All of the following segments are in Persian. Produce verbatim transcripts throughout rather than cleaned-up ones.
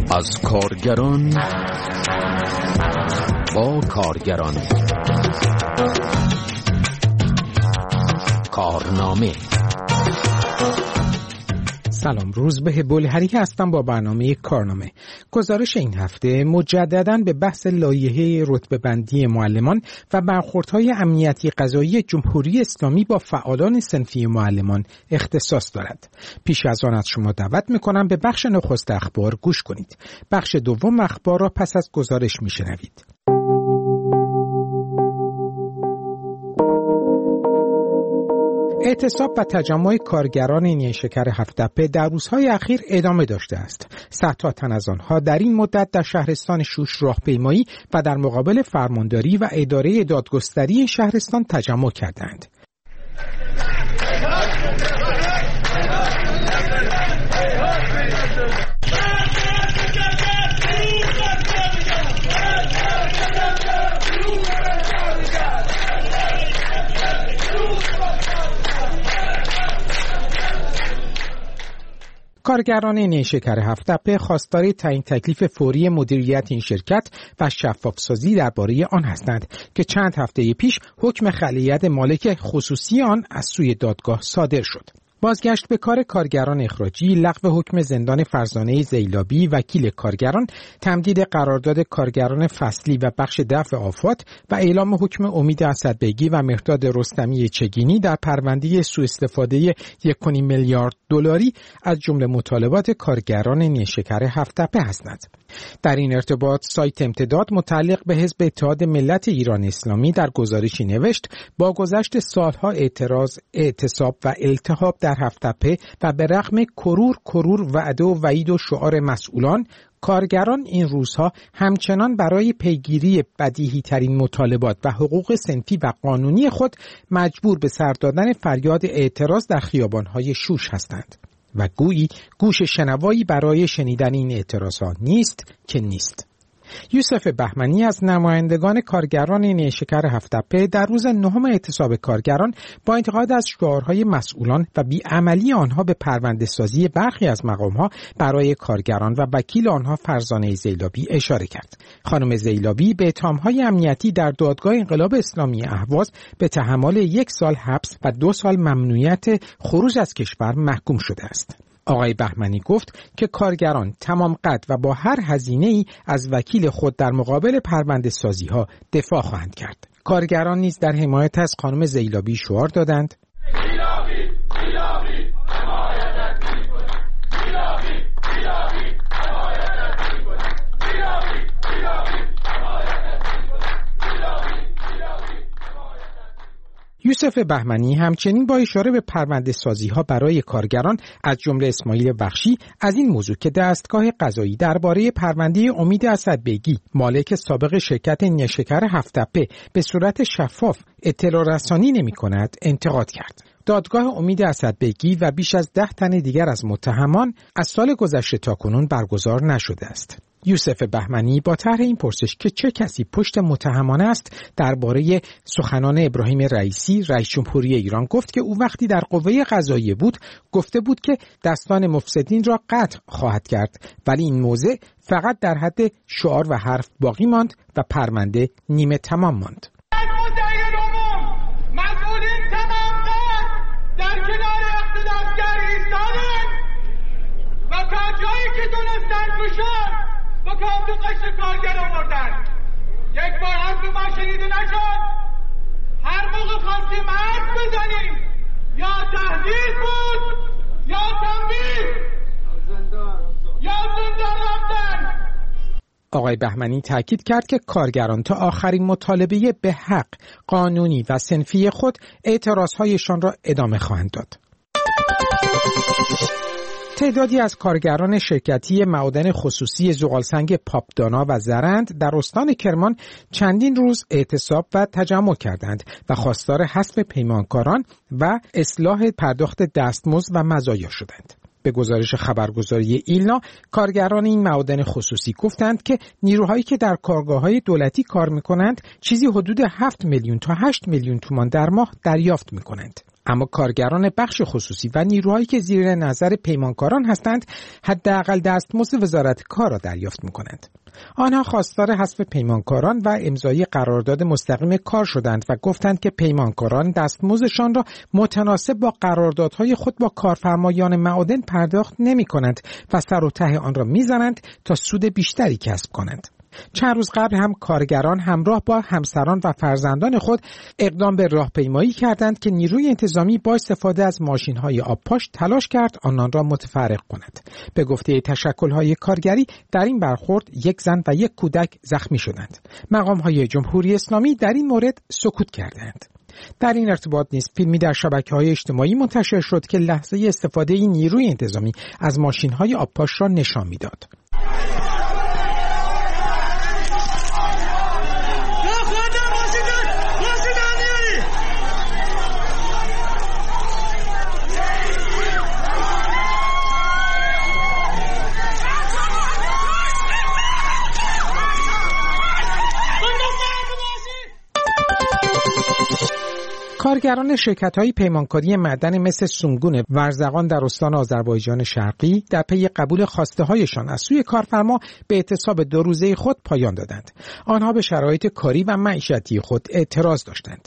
از کارگران با کارگران کارنامه. سلام، روز به بولهری هستم با برنامه کارنامه. گزارش این هفته مجدداً به بحث لایحه رتبه‌بندی معلمان و برخوردهای امنیتی قضایی جمهوری اسلامی با فعالان صنفی معلمان اختصاص دارد. پیش از آن از شما دعوت می‌کنم به بخش نخست اخبار گوش کنید. بخش دوم اخبار را پس از گزارش می‌شنوید. اعتصاب و تجمع کارگران نیشکر هفت‌تپه در روزهای اخیر ادامه داشته است. صدها تن از آنها در این مدت در شهرستان شوش راهپیمایی و در مقابل فرمانداری و اداره دادگستری شهرستان تجمع کردند. کارگران نیشکر هفت‌تپه خواستار تعیین تکلیف فوری مدیریت این شرکت و شفافسازی درباره آن هستند که چند هفته پیش حکم خلیعت مالک خصوصی آن از سوی دادگاه صادر شد. بازگشت به کار کارگران اخراجی، لغو حکم زندان فرزانه زیلابی وکیل کارگران، تمدید قرارداد کارگران فصلی و بخش دفع آفات و اعلام حکم امید اسدبگی و مهرداد رستمی چگینی در پرونده سوء استفاده یک و نیم میلیارد دلاری از جمله مطالبات کارگران نیشکر هفت‌تپه هستند. در این ارتباط سایت امتداد متعلق به حزب اتحاد ملت ایران اسلامی در گزارشی نوشت با گذشت سالها اعتراض، اعتصاب و التهاب در هفت‌تپه و به رغم کرور کرور وعده و وعید و شعار مسئولان، کارگران این روزها همچنان برای پیگیری بدیهی ترین مطالبات و حقوق صنفی و قانونی خود مجبور به سر دادن فریاد اعتراض در خیابان‌های شوش هستند و گویی گوش شنوایی برای شنیدن این اعتراضات نیست که نیست. یوسف بهمنی از نمایندگان کارگران نیشکر هفت‌تپه در روز نهم اعتصاب کارگران با انتقاد از شعارهای مسئولان و بیعملی آنها به پرونده سازی برخی از مقامها برای کارگران و وکیل آنها فرزانه زیلابی اشاره کرد. خانم زیلابی به اتهامهای امنیتی در دادگاه انقلاب اسلامی اهواز به تحمل یک سال حبس و دو سال ممنوعیت خروج از کشور محکوم شده است. آقای بهمنی گفت که کارگران تمام قد و با هر هزینه‌ای از وکیل خود در مقابل پرونده سازی ها دفاع خواهند کرد. کارگران نیز در حمایت از خانم زیلابی شعار دادند: زیلابی، زیلابی، حمایتت می‌کنیم. زیلابی، زیلابی، حمایتت می‌کنیم. زیلابی، زیلابی، حمایتت می‌کنیم. زیلابی، زیلابی. یوسف بهمنی همچنین با اشاره به پرونده سازی ها برای کارگران از جمله اسماعیل بخشی از این موضوع که دستگاه قضایی درباره پرونده امید اسدبگی مالک سابق شرکت نیشکر هفت‌تپه به صورت شفاف اطلاع رسانی نمی کند انتقاد کرد. دادگاه امید اسدبگی و بیش از ده تن دیگر از متهمان از سال گذشته تا کنون برگزار نشده است. یوسف بهمنی با طرح این پرسش که چه کسی پشت متهمان است درباره سخنان ابراهیم رئیسی رئیس جمهوری ایران گفت که او وقتی در قوه قضاییه بود گفته بود که دستان مفسدین را قطع خواهد کرد، ولی این موضع فقط در حد شعار و حرف باقی ماند و پرونده نیمه تمام ماند. مسئولین تمام در کنار اقتدارگر ایستادن و تا جایی که دونستن کشن با کامل قشر کارگر آوردن. یک بار حرف ما شنیده نشد. هر موقع خواستیم حرف بزنیم یا تهدید بود یا تنبیه یا زندان رفتن. آقای بهمنی تاکید کرد که کارگران تا آخرین مطالبه به حق، قانونی و صنفی خود اعتراضهایشان را ادامه خواهند داد. تعدادی از کارگران شرکتی معادن خصوصی زغالسنگ پاپدانا و زرند در استان کرمان چندین روز اعتصاب و تجمع کردند و خواستار حذف پیمانکاران و اصلاح پرداخت دستمزد و مزایا شدند. به گزارش خبرگزاری ایلنا، کارگران این معادن خصوصی گفتند که نیروهایی که در کارگاه‌های دولتی کار می‌کنند چیزی حدود هفت میلیون تا هشت میلیون تومان در ماه دریافت می‌کنند. اما کارگران بخش خصوصی و نیروهایی که زیر نظر پیمانکاران هستند حداقل دستمزد وزارت کار را دریافت می‌کنند. آنها خواستار حذف پیمانکاران و امضای قرارداد مستقیم کار شدند و گفتند که پیمانکاران دستمزدشان را متناسب با قراردادهای خود با کارفرمایان معادن پرداخت نمی‌کنند و سر و ته آن را می‌زنند تا سود بیشتری کسب کنند. چند روز قبل هم کارگران همراه با همسران و فرزندان خود اقدام به راهپیمایی کردند که نیروی انتظامی با استفاده از ماشین‌های آبپاش تلاش کرد آنان را متفرق کند. به گفته تشکل‌های کارگری در این برخورد یک زن و یک کودک زخمی شدند. مقام‌های جمهوری اسلامی در این مورد سکوت کردند. در این ارتباط نیز فیلمی در شبکه‌های اجتماعی منتشر شد که لحظه استفاده این نیروی انتظامی از ماشین‌های آبپاش را نشان می‌داد. کارگران شرکت‌های پیمانکاری معدن مثل سونگون ورزقان در استان آذربایجان شرقی در پی قبول خواسته‌هایشان از سوی کارفرما به اعتصاب دو روزه خود پایان دادند. آنها به شرایط کاری و معیشتی خود اعتراض داشتند.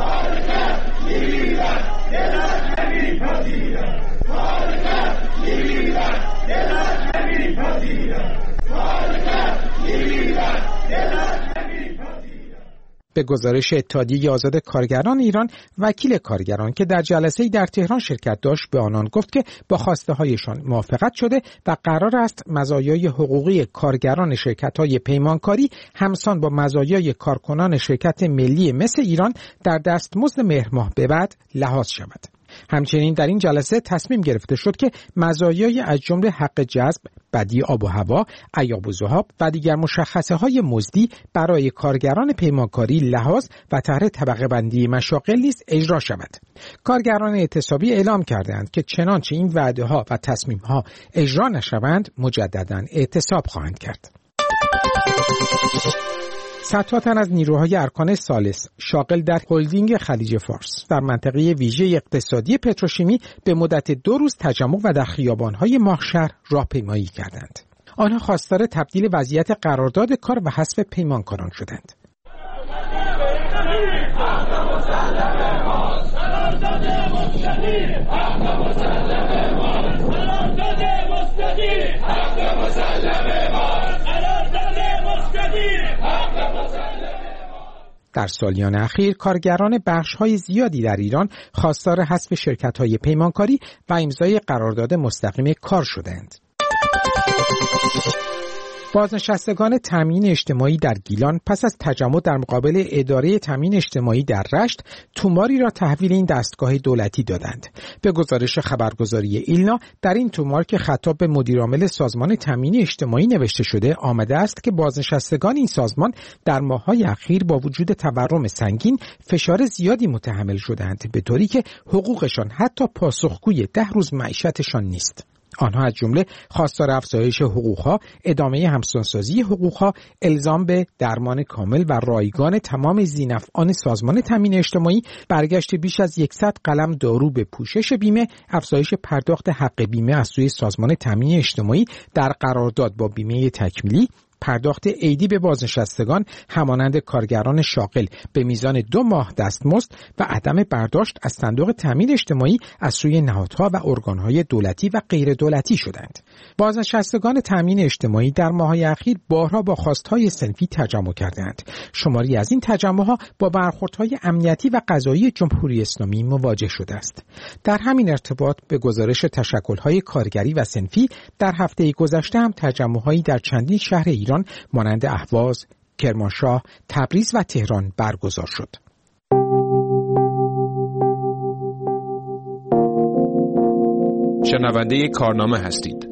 به گزارش اتحادیه آزاد کارگران ایران، وکیل کارگران که در جلسه‌ای در تهران شرکت داشت به آنان گفت که با خواسته هایشان موافقت شده و قرار است مزایای حقوقی کارگران شرکت‌های پیمانکاری همسان با مزایای کارکنان شرکت ملی مثل ایران در دستمزد مهر ماه به بعد لحاظ شود. همچنین در این جلسه تصمیم گرفته شد که مزایای از جمله حق جذب، بدی آب و هوا، ایاب و ذهاب و دیگر مشخصه های مزدی برای کارگران پیمانکاری لحاظ و طرح طبقه بندی مشاغل نیز اجرا شود. کارگران اعتصابی اعلام کردند که چنانچه این وعده ها و تصمیم ها اجرا نشوند مجددا اعتصاب خواهند کرد. صدها تن از نیروهای ارکان ثالث شاغل در هلدینگ خلیج فارس در منطقه ویژه اقتصادی پتروشیمی به مدت دو روز تجمع و در خیابان‌های ماهشهر راهپیمایی کردند. آنها خواستار تبدیل وضعیت قرارداد کار و حذف پیمانکاران شدند. در سالیان اخیر کارگران بخش‌های زیادی در ایران خواستار حذف شرکت‌های پیمانکاری و امضای قرارداد مستقیم کار شدند. بازنشستگان تامین اجتماعی در گیلان پس از تجمع در مقابل اداره تامین اجتماعی در رشت توماری را تحویل این دستگاه دولتی دادند. به گزارش خبرگزاری ایلنا در این تومار که خطاب به مدیرعامل سازمان تامین اجتماعی نوشته شده آمده است که بازنشستگان این سازمان در ماه‌های اخیر با وجود تورم سنگین فشار زیادی متحمل شدند به طوری که حقوقشان حتی پاسخگوی ده روز معیشتشان نیست. آنها از جمله خواستار افزایش حقوقها، ادامه همسانسازی حقوقها، الزام به درمان کامل و رایگان تمام ذی‌نفعان سازمان تامین اجتماعی، برگشت بیش از صد قلم دارو به پوشش بیمه، افزایش پرداخت حق بیمه از سوی سازمان تامین اجتماعی در قرارداد با بیمه تکمیلی، پرداخت عیدی به بازنشستگان همانند کارگران شاغل به میزان دو ماه دستمزد و عدم برداشت از صندوق تامین اجتماعی از سوی نهادها و ارگانهای دولتی و غیر دولتی شدند. بازنشستگان تامین اجتماعی در ماه‌های اخیر بارها با خواستهای صنفی تجمع کردند. شماری از این تجمع‌ها با برخوردهای امنیتی و قضایی جمهوری اسلامی مواجه شده است. در همین ارتباط به گزارش تشکل‌های کارگری و صنفی در هفته گذشته هم تجمع‌هایی در چندین شهر ایران مانند اهواز، کرمانشاه، تبریز و تهران برگزار شد. شنونده کارنامه هستید.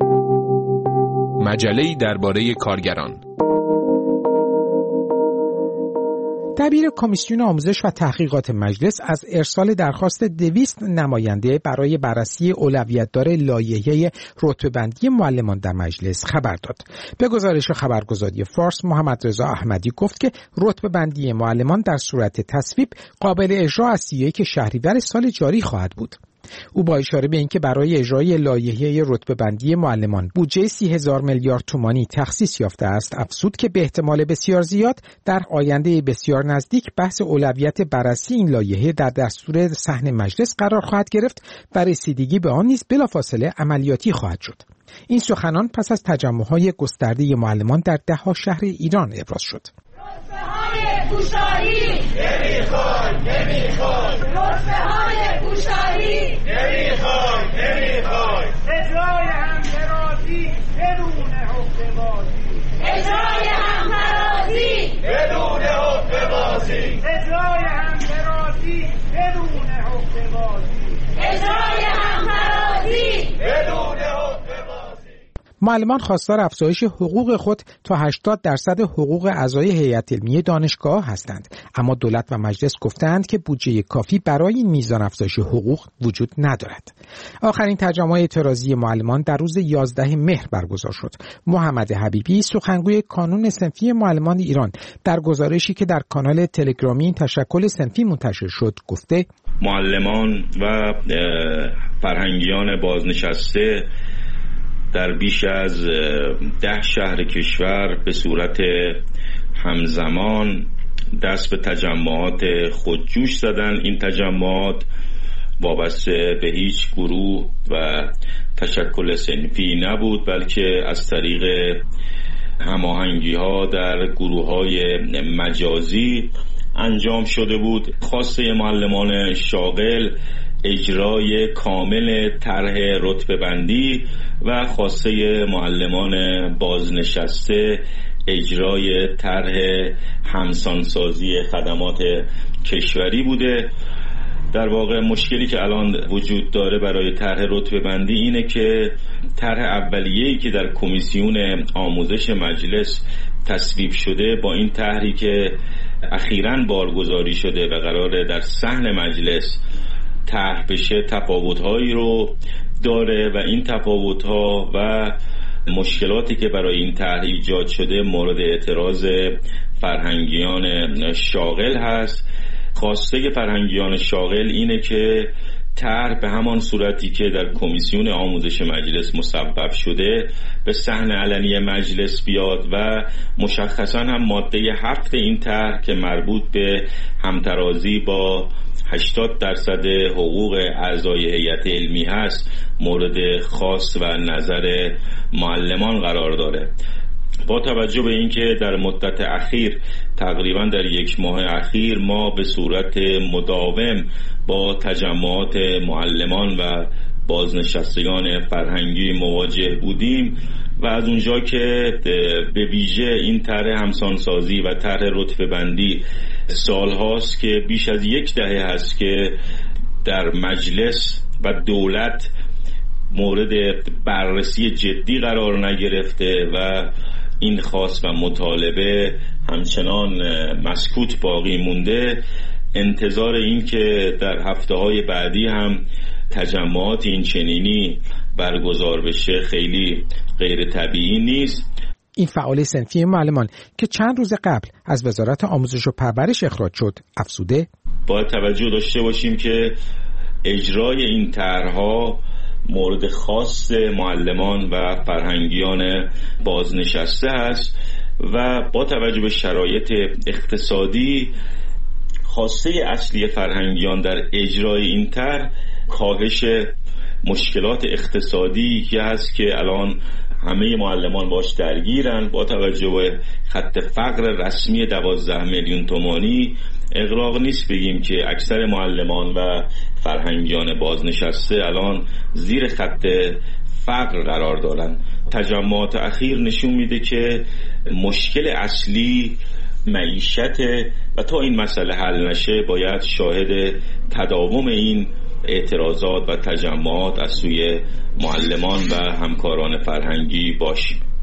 مجله‌ای درباره کارگران. دبیر کمیسیون آموزش و تحقیقات مجلس از ارسال درخواست دویست نماینده برای بررسی اولویت‌دار لایحه رتبه‌بندی معلمان در مجلس خبر داد. به گزارش خبرگزاری فارس، محمد رضا احمدی گفت که رتبه‌بندی معلمان در صورت تصویب قابل اجرا از سی و یک شهریور سال جاری خواهد بود. او با اشاره به اینکه برای اجرای لایحه رتبه‌بندی معلمان بودجه سی هزار میلیارد تومانی تخصیص یافته است، افزود که به احتمال بسیار زیاد در آینده بسیار نزدیک بحث اولویت بررسی این لایحه در دستور صحن مجلس قرار خواهد گرفت و رسیدگی به آن نیز بلافاصله عملیاتی خواهد شد. این سخنان پس از تجمع‌های گسترده معلمان در ده‌ها شهر ایران ابراز شد. رتبه‌های گوشاری نمیخوای نمیخوای رتبه‌های گوشاری نمیخوای نمیخوای اجرای هم‌ترازی بدون حقه‌بازی اجرای هم‌ترازی بدون حقه‌بازی اجرای هم‌ترازی بدون حقه‌بازی اجرای هم‌ترازی بدون حقه‌بازی. معلمان خواستار افزایش حقوق خود تا هشتاد درصد حقوق اعضای هیئت علمی دانشگاه هستند، اما دولت و مجلس گفتند که بودجه کافی برای این میزان افزایش حقوق وجود ندارد. آخرین تجمع اعتراضی معلمان در روز یازده مهر برگزار شد. محمد حبیبی، سخنگوی کانون صنفی معلمان ایران، در گزارشی که در کانال تلگرامی تشکل صنفی منتشر شد گفته: معلمان و فرهنگیان بازنشسته در بیش از ده شهر کشور به صورت همزمان دست به تجمعات خودجوش زدن. این تجمعات وابسته به هیچ گروه و تشکل صنفی نبود، بلکه از طریق هماهنگی ها در گروه های مجازی انجام شده بود. خواسته معلمان شاغل اجرای کامل طرح رتبه‌بندی و خواسته معلمان بازنشسته اجرای طرح همسانسازی خدمات کشوری بوده. در واقع مشکلی که الان وجود داره برای طرح رتبه‌بندی اینه که طرح اولیه‌ای که در کمیسیون آموزش مجلس تصویب شده با این طرحی که اخیراً بارگذاری شده و قراره در صحن مجلس طرح بشه تفاوت‌هایی رو داره و این تفاوت‌ها و مشکلاتی که برای این طرح ایجاد شده مورد اعتراض فرهنگیان شاغل هست. خواسته فرهنگیان شاغل اینه که طرح به همان صورتی که در کمیسیون آموزش مجلس مصوب شده به صحن علنی مجلس بیاد و مشخصاً هم ماده هفت این طرح که مربوط به همترازی با هشتاد درصد حقوق اعضای هیئت علمی هست مورد خاص و نظر معلمان قرار داره. با توجه به اینکه در مدت اخیر تقریبا در یک ماه اخیر ما به صورت مداوم با تجمعات معلمان و بازنشستگان فرهنگی مواجه بودیم و از اونجا که به ویژه این طرح همسانسازی و طرح رتبه‌بندی سال هاست که بیش از یک دهه هست که در مجلس و دولت مورد بررسی جدی قرار نگرفته و این خواست و مطالبه همچنان مسکوت باقی مونده، انتظار این که در هفته‌های بعدی هم تجمعات این چنینی برگزار بشه خیلی غیر طبیعی نیست. این فعال صنفی معلمان که چند روز قبل از وزارت آموزش و پرورش اخراج شد افزوده: باید توجه داشته باشیم که اجرای این طرح‌ها مورد خاص معلمان و فرهنگیان بازنشسته است و با توجه به شرایط اقتصادی خواسته اصلی فرهنگیان در اجرای این طرح کاهش مشکلات اقتصادی که هست که الان همه معلمان باش درگیرن. با توجه به خط فقر رسمی دوازده میلیون تومانی اغراق نیست بگیم که اکثر معلمان و فرهنگیان بازنشسته الان زیر خط فقر قرار دارن. تجمعات اخیر نشون میده که مشکل اصلی معیشت و تا این مسئله حل نشه باید شاهد تداوم این اعتراضات و تجمعات از سوی معلمان و همکاران فرهنگی باشیم.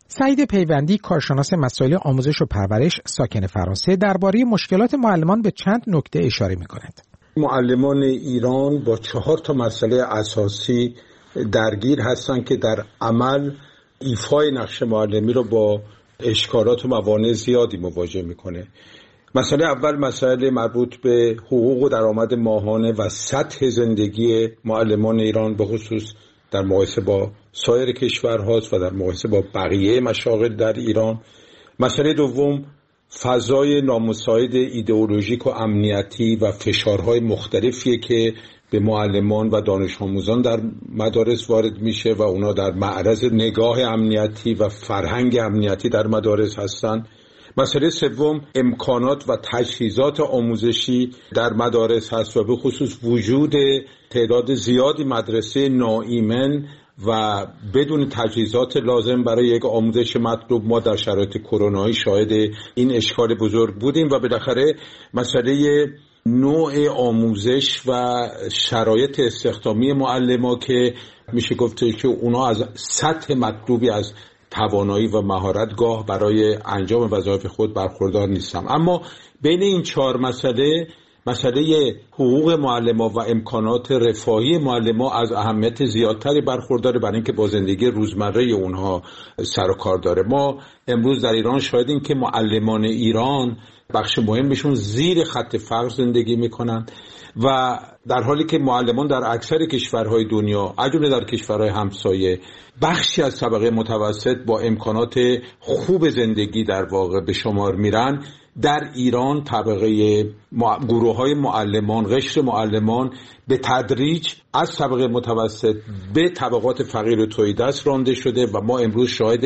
سعید پیوندی، کارشناس مسائل آموزش و پرورش ساکن فرانسه، درباره مشکلات معلمان به چند نکته اشاره می‌کند. معلمان ایران با چهار تا مسئله اساسی درگیر هستند که در عمل ایفای نقش معلمی رو با اشکالات و موانع زیادی مواجه میکنه. مسئله اول مسئله مربوط به حقوق و درآمد ماهانه و سطح زندگی معلمان ایران به خصوص در مقایسه با سایر کشورهاست و در مقایسه با بقیه مشاغل در ایران. مسئله دوم فضای نامساعد ایدئولوژیک و امنیتی و فشارهای مختلفیه که به معلمان و دانش آموزان در مدارس وارد میشه و اونا در معرض نگاه امنیتی و فرهنگ امنیتی در مدارس هستن. مسئله سوم امکانات و تجهیزات آموزشی در مدارس هست و به خصوص وجود تعداد زیادی مدرسه ناایمن و بدون تجهیزات لازم برای یک آموزش مطلوب. ما در شرایط کرونایی شاهد این اشکال بزرگ بودیم و بالاخره مسئله نوع آموزش و شرایط استخدامی معلما که میشه گفت که اونا از سطح مطلوبی از توانایی و مهارت گاه برای انجام وظایف خود برخوردار نیستم. اما بین این چهار مسئله مسئله حقوق معلما و امکانات رفاهی معلما از اهمیت زیادتری برخورداره برای اینکه با زندگی روزمره اونها سر و کار داره. ما امروز در ایران شاهدیم که معلمان ایران بخش مهمشون زیر خط فقر زندگی میکنن و در حالی که معلمان در اکثر کشورهای دنیا از جمله در کشورهای همسایه بخشی از طبقه متوسط با امکانات خوب زندگی در واقع به شمار میرن، در ایران طبقه مع... گروه های معلمان، قشر معلمان به تدریج از طبقه متوسط به طبقات فقیر و تهیدست رانده شده و ما امروز شاهد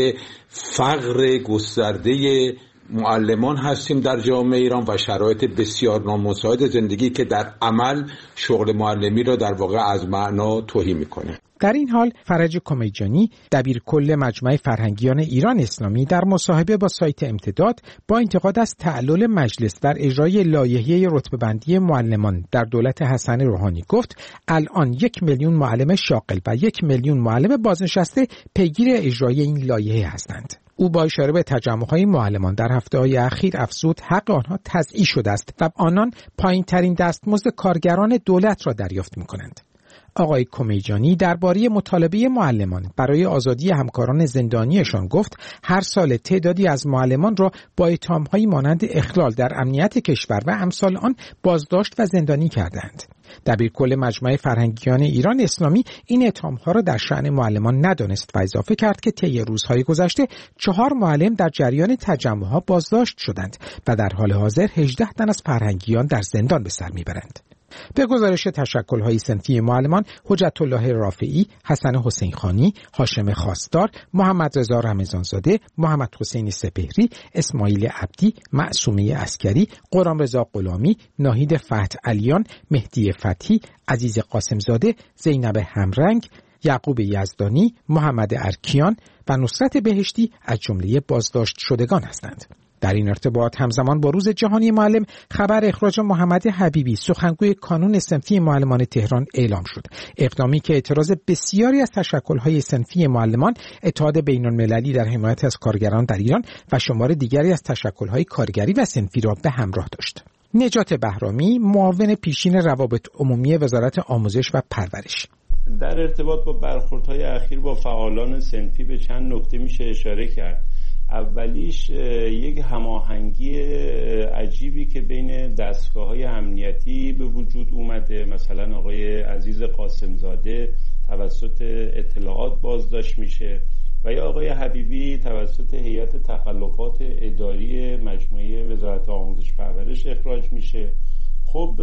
فقر گسترده معلمان هستیم در جامعه ایران و شرایط بسیار نامساعد زندگی که در عمل شغل معلمی را در واقع از معنا تهی میکنه. در این حال فرج کمیجانی، دبیرکل مجمع فرهنگیان ایران اسلامی، در مصاحبه با سایت امتداد با انتقاد از تعلل مجلس در اجرای لایحه رتبه‌بندی معلمان در دولت حسن روحانی گفت الان یک میلیون معلم شاغل و یک میلیون معلم بازنشسته پیگیر اجرای این لایحه هستند. او با اشاره به تجمع‌های معلمان در هفته‌های اخیر افزود حق آنها تضییع شده است و آنان پایین‌ترین دستمزد کارگران دولت را دریافت می‌کنند. آقای کمیجانی درباره مطالبه معلمان برای آزادی همکاران زندانیشان گفت هر سال تعدادی از معلمان را با اتهام‌هایی مانند اخلال در امنیت کشور و امثال آن بازداشت و زندانی کردند. دبیرکل مجمع فرهنگیان ایران اسلامی این اتهام‌ها را در شأن معلمان ندانست و اضافه کرد که طی روزهای گذشته چهار معلم در جریان تجمع‌ها بازداشت شدند و در حال حاضر هجده تن از فرهنگیان در زندان به سر میبرند. به گزارش تشکل‌های صنفی معلمان حجت الله رافعی، حسن حسین خانی، هاشم خواستار، محمد رضا رمضانزاده، محمد حسین سپهری، اسماعیل عبدی، معصومه عسکری، قرام رضا غلامی، ناهید فتح علیان، مهدی فتحی، عزیز قاسمزاده، زینب همرنگ، یعقوب یزدانی، محمد ارکیان و نصرت بهشتی از جمله بازداشت شدگان هستند. در این ارتباط همزمان با روز جهانی معلم خبر اخراج محمد حبیبی سخنگوی کانون صنفی معلمان تهران اعلام شد. اقدامی که اعتراض بسیاری از تشکل‌های صنفی معلمان، اتحاد بین‌المللی در حمایت از کارگران در ایران و شمار دیگری از تشکل‌های کارگری و صنفی را به همراه داشت. نجات بهرامی، معاون پیشین روابط عمومی وزارت آموزش و پرورش: در ارتباط با برخوردهای اخیر با فعالان صنفی به چند نکته میشه اشاره کرد. اولیش یک هماهنگی عجیبی که بین دستگاه‌های امنیتی به وجود اومده. مثلا آقای عزیز قاسمزاده توسط اطلاعات بازداشت میشه و یا آقای حبیبی توسط هیئت تخلفات اداری مجموعه وزارت آموزش پرورش اخراج میشه. خب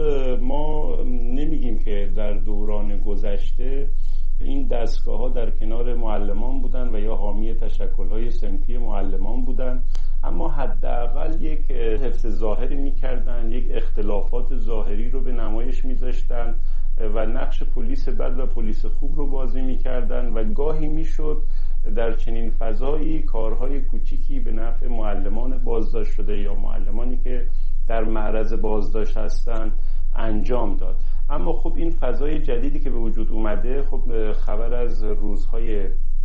ما نمیگیم که در دوران گذشته این دستگاه ها در کنار معلمان بودن و یا حامی تشکل های صنفی معلمان بودن، اما حداقل یک حفظ ظاهری میکردن، یک اختلافات ظاهری رو به نمایش میذاشتن و نقش پلیس بد و پلیس خوب رو بازی میکردن و گاهی میشد در چنین فضایی کارهای کوچیکی به نفع معلمان بازداشت شده یا معلمانی که در معرض بازداشت هستن انجام داد. اما خب این فضای جدیدی که به وجود اومده، خب خبر از روزهای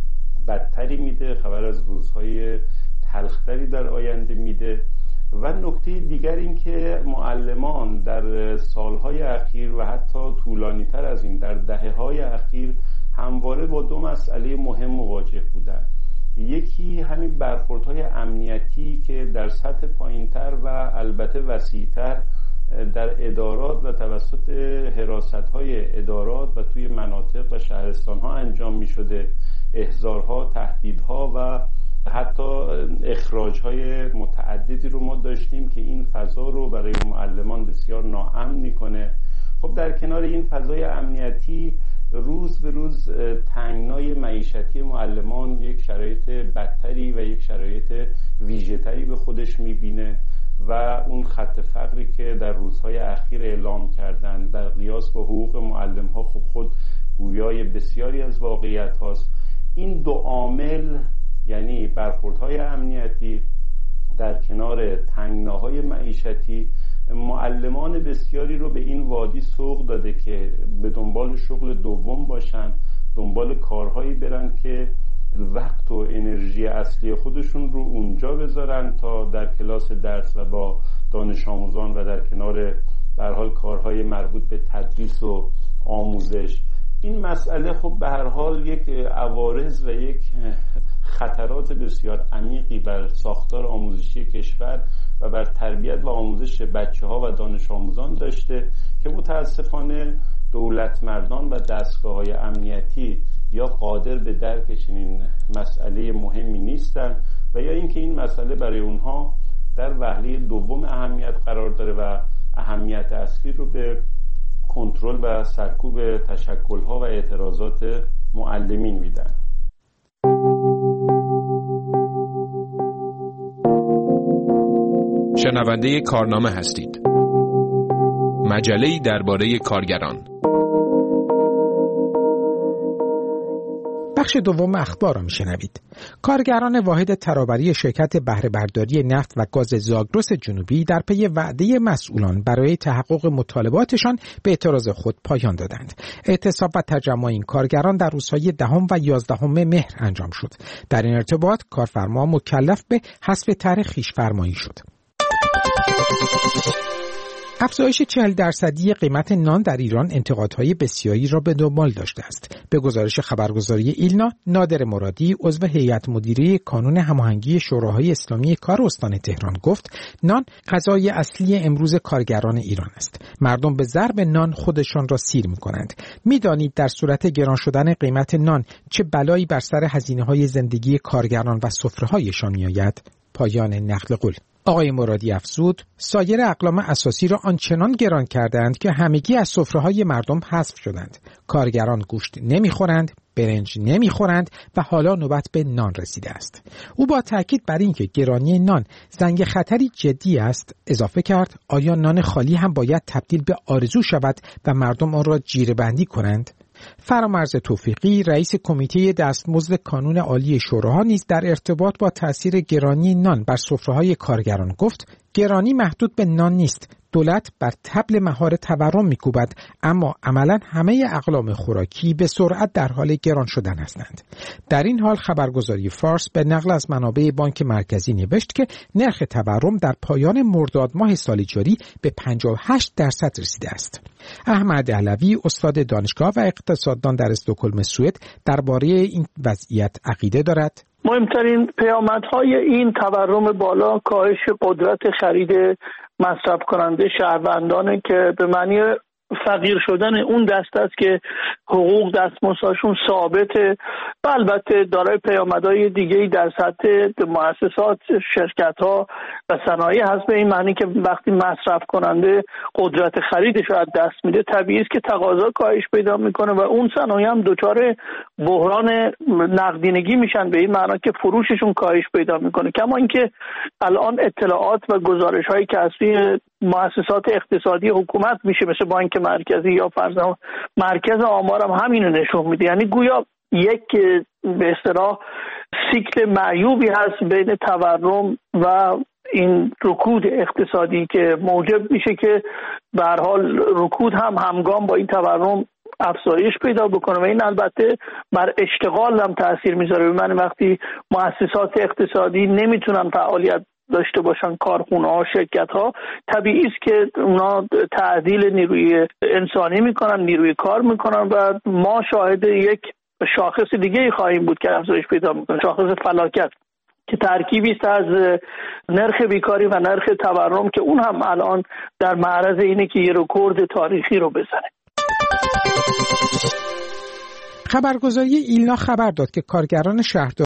بدتری میده، خبر از روزهای تلختری در آینده میده. و نکته دیگر این که معلمان در سالهای اخیر و حتی طولانی تر از این در دهه‌های اخیر همواره با دو مسئله مهم مواجه بودند. یکی همین برخوردهای امنیتی که در سطح پایینتر و البته وسیع‌تر در ادارات و توسط حراست‌های ادارات و توی مناطق و شهرستان‌ها انجام می‌شده، احضارها، تهدیدها و حتی اخراج‌های متعددی رو ما داشتیم که این فضا رو برای معلمان بسیار ناامن می‌کنه. خب در کنار این فضای امنیتی روز به روز تنگنای معیشتی معلمان یک شرایط بدتری و یک شرایط ویژه‌تری به خودش می‌بینه و اون خط فقری که در روزهای اخیر اعلام کردن در قیاس با حقوق معلم‌ها خب خود گویای بسیاری از واقعیت هاست. این دو عامل یعنی برخوردهای امنیتی در کنار تنگناهای معیشتی معلمان بسیاری رو به این وادی سوق داده که به دنبال شغل دوم باشن، دنبال کارهایی برن که وقت و انرژی اصلی خودشون رو اونجا بذارن تا در کلاس درس و با دانش آموزان و در کنار به هر حال کارهای مربوط به تدریس و آموزش. این مسئله خب به هر حال یک عوارض و یک خطرات بسیار عمیقی بر ساختار آموزشی کشور و بر تربیت و آموزش بچه‌ها و دانش آموزان داشته که متاسفانه دولت مردان و دستگاه‌های امنیتی یا قادر به درک چنین مسئله مهمی نیستن و یا اینکه این مسئله برای اونها در وهله دوم اهمیت قرار داره و اهمیت اصلی رو به کنترل و سرکوب تشکل‌ها و اعتراضات معلمین میدن. شنونده کارنامه هستید. مجله‌ای درباره کارگران. بخش دوم اخبار را میشنوید. کارگران واحد ترابری شرکت بهره برداری نفت و گاز زاگرس جنوبی در پی وعده مسئولان برای تحقق مطالباتشان به اعتراض خود پایان دادند. اعتصاب و تجمع این کارگران در روزهای دهم و یازدهم مهر انجام شد. در این ارتباط کارفرما مکلف به حذف طرح خویش‌فرمایی شد. افزایش چهل درصدی قیمت نان در ایران انتقادهای بسیاری را به دنبال داشته است. به گزارش خبرگزاری ایلنا، نادر مرادی عضو هیئت مدیره کانون هماهنگی شوراهای اسلامی کار استان تهران گفت نان غذای اصلی امروز کارگران ایران است. مردم به ضرب نان خودشان را سیر می‌کنند. می‌دانید در صورت گران شدن قیمت نان چه بلایی بر سر هزینه‌های زندگی کارگران و سفره‌هایشان می‌آید؟ پایان نقل قول. آقای مرادی افزود سایر اقلام اساسی را آنچنان گران کردند که همگی از سفره‌های مردم حذف شدند. کارگران گوشت نمیخورند، برنج نمیخورند و حالا نوبت به نان رسیده است. او با تاکید بر اینکه گرانی نان زنگ خطری جدی است اضافه کرد آیا نان خالی هم باید تبدیل به آرزو شود و مردم آن را جیره‌بندی کنند؟ فرامرز توفیقی رئیس کمیته دستمزد کانون عالی شوراها نیز در ارتباط با تأثیر گرانی نان بر سفره‌های کارگران گفت گرانی محدود به نان نیست. دولت بر طبل مهار تورم می‌کوبد اما عملاً همه اقلام خوراکی به سرعت در حال گران شدن هستند. در این حال خبرگزاری فارس به نقل از منابع بانک مرکزی نوشت که نرخ تورم در پایان مرداد ماه سال جاری به پنجاه و هشت درصد رسیده است. احمد علوی استاد دانشگاه و اقتصاددان در استکهلم سوئد درباره این وضعیت عقیده دارد. مهمترین پیامدهای این تورم بالا کاهش قدرت خرید مصرف کننده شهروندانه که به معنی فقیر شدن اون دست است که حقوق دستمزدشون ثابته و البته دارای پیامدهای دیگه‌ای در سطح مؤسسات، شرکت‌ها و صنایع هست به این معنی که وقتی مصرف کننده قدرت خریدش رو از دست میده طبیعی است که تقاضا کاهش پیدا میکنه و اون صنایع هم دچار بحران نقدینگی میشن به این معنی که فروششون کاهش پیدا میکنه. کما اینکه الان اطلاعات و گزارش‌هایی که از مؤسسات اقتصادی حکومت میشه مثل بانک مرکزی یا فرضاً مرکز آمار هم همینو نشون میده، یعنی گویا یک به اصطلاح سیکل معیوبی هست بین تورم و این رکود اقتصادی که موجب میشه که به هر حال رکود هم همگام با این تورم افزایش پیدا بکنه و این البته بر اشتغال هم تاثیر میذاره. به من وقتی مؤسسات اقتصادی نمیتونن فعالیت داشته باشن، کارخونه ها، شرکت ها، طبیعی است که اونا تعدیل نیروی انسانی میکنن، نیروی کار میکنن و ما شاهد یک شاخص دیگه خواهیم بود که افزایش پیدا میکنه، شاخص فلاکت که ترکیبی است از نرخ بیکاری و نرخ تورم که اون هم الان در معرض اینه که یه رکورد تاریخی رو بزنه. خبرگزاری ایلنا خبر داد که کارگران شهرداری